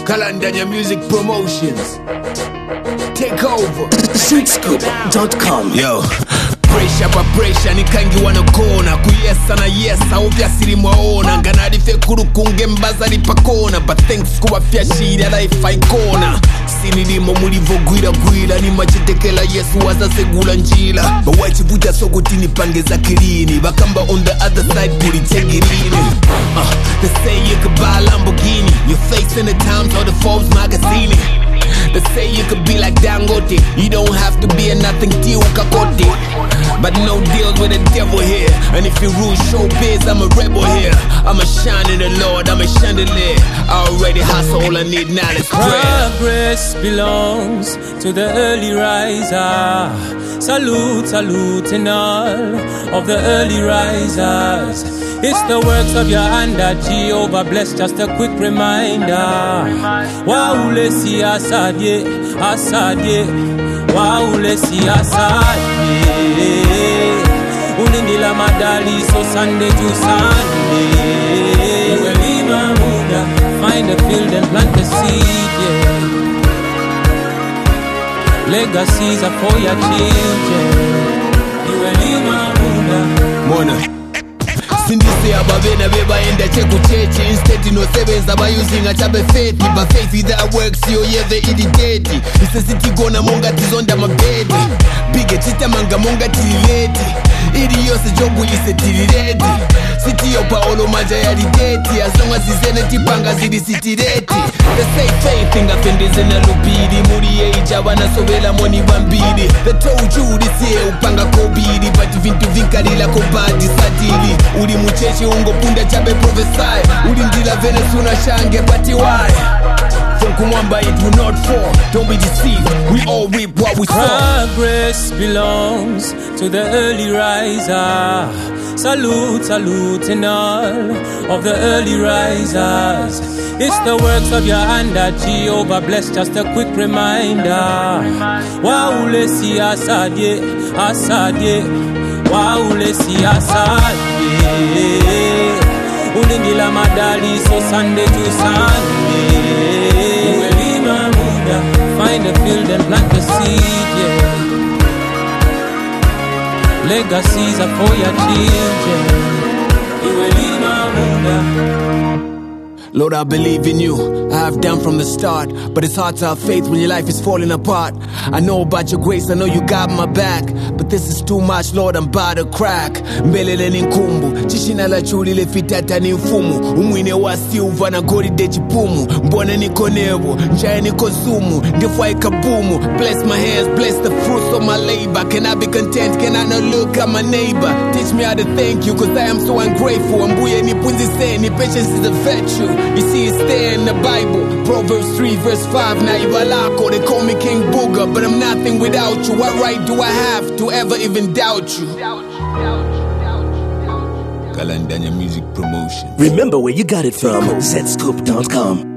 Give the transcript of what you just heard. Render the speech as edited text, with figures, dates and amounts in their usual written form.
Kalandanya Music Promotions. Take over. Zscoop.com. Yo. Pressure pa pressure nikangi wanakona kuyesa na yesa upya siri mwaona nganarife kurukunge mbaza lipakona but thanks kuwa fyashira life ikona sinilimo mulivogwira gwira ni machitekela Yesu wazasegula njila bawachivuta sokoti nipangeza kilini bakamba on the other side kulitegirini they say you could buy a Lamborghini you're facing the times or the Forbes magazine. They say you could be like Dangote. You don't have to be a nothing deal kakote. But no deals with the devil here. And if you rule showbiz, I'm a rebel here. I'm a shine in the Lord, I'm a chandelier. I already hustle, all I need now is prayer. Progress belongs to the early riser. Salute, salute in all of the early risers. It's the works of your hand that Jehovah bless. Just a quick reminder. Wow, let's see Assad, yeah, Assad, yeah. Wow, let's see Assad, yeah. Unindila madali so Sunday to Sunday. Uwelima muda, find a field and plant the seed, yeah. Legacies are for your children. Uwelima muda. Mona. Sindisi ababena beba enda cheku chechi. Instead no sevens aba using a chabe faith. But faith without works yo yeve idideti. Ise siti gona monga tizonda mabedi. Bige chita manga monga tilileti. Idi yose jobu ise tilileti. Siti yo paolo maja ya lideti. As long as izene tipanga zidi sitireti. They say faith inga fendeze na lupidi. Muri ye ijawa na sovela moni bambidi. They told you this year upanga kobidi. But vintu vinkalila kobadi sadili. Uri muchechi ungo punda chabe prophesy. Uri ndila Venezuela shange pati why. From Kumwamba it will not fall. Don't be deceived, we all reap what we sow. Progress belongs to the early riser. Salute, salute in all of the early risers. It's the works of your hand that Jehovah bless. Just a quick reminder. Wow, let's see Assad, yeah, Assad, yeah. Wow, let's see Assad, yeah. Unindila madali so Sunday to Sunday. Uwelima muda, find a field and plant the seed, yeah. Legacies are for your children. Uwelima muda. Lord, I believe in you, I have done from the start. But it's hard to have faith when your life is falling apart. I know about your grace, I know you got my back. But this is too much, Lord, I'm about to crack. Mbelele ni nkumbu, chishina la chuli le fitata ni mfumu. Umwine wa silva na gori de chipumu. Mbwana niko nebo, njaya niko sumu. Ndifwa ikabumu, bless my hands, bless the fruits of my labor. Can I be content, can I not look at my neighbor? Teach me how to thank you, cause I am so ungrateful. Mbuye nipunzi seni, patience is a virtue. You see it's there in the Bible, Proverbs 3 verse 5. Now you alako, they call me King Booger, but I'm nothing without you. What right do I have to ever even doubt you? Kalandanya Music Promotion. Remember where you got it from. Zscoop.com.